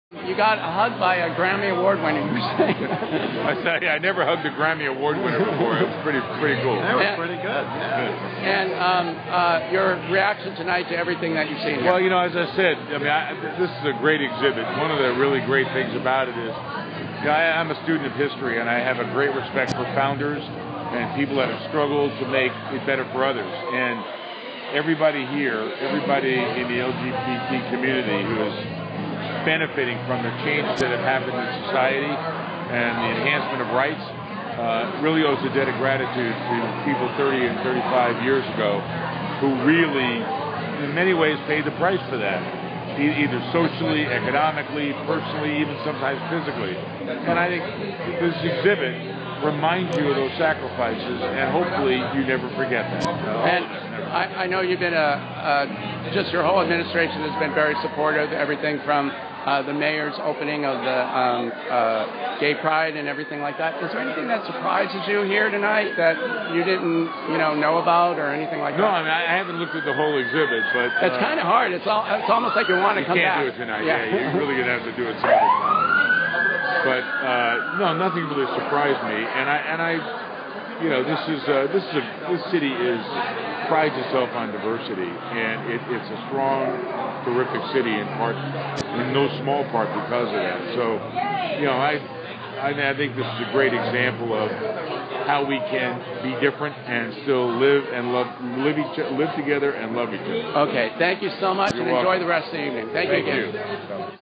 You got hugged by a Grammy Award winner, you were saying. I never hugged a Grammy Award winner before. It was pretty cool. That was pretty good. Yeah. And your reaction tonight to everything that you've seen here? Well, as I said, this is a great exhibit. One of the really great things about it is, I'm a student of history, and I have a great respect for founders and people that have struggled to make it better for others. And everybody here, everybody in the LGBT community who is benefiting from the changes that have happened in society and the enhancement of rights really owes a debt of gratitude to people 30 and 35 years ago who really, in many ways, paid the price for that, either socially, economically, personally, even sometimes physically. And I think this exhibit reminds you of those sacrifices, and hopefully you never forget that. And I know you've been just your whole administration has been very supportive, everything from the mayor's opening of the gay pride and everything like that. Is there anything that surprises you here tonight that you didn't, know about or anything like that? No, I haven't looked at the whole exhibit, but it's kind of hard. It's almost like you want to come back. You can't do it tonight. Yeah, you're really gonna have to do it some other time. But no, nothing really surprised me, and this city prides itself on diversity, and it's a strong, terrific city in no small part because of that. So, I think this is a great example of how we can be different and still live together and love each other. Okay, thank you so much, and enjoy the rest of the evening. Thank you again.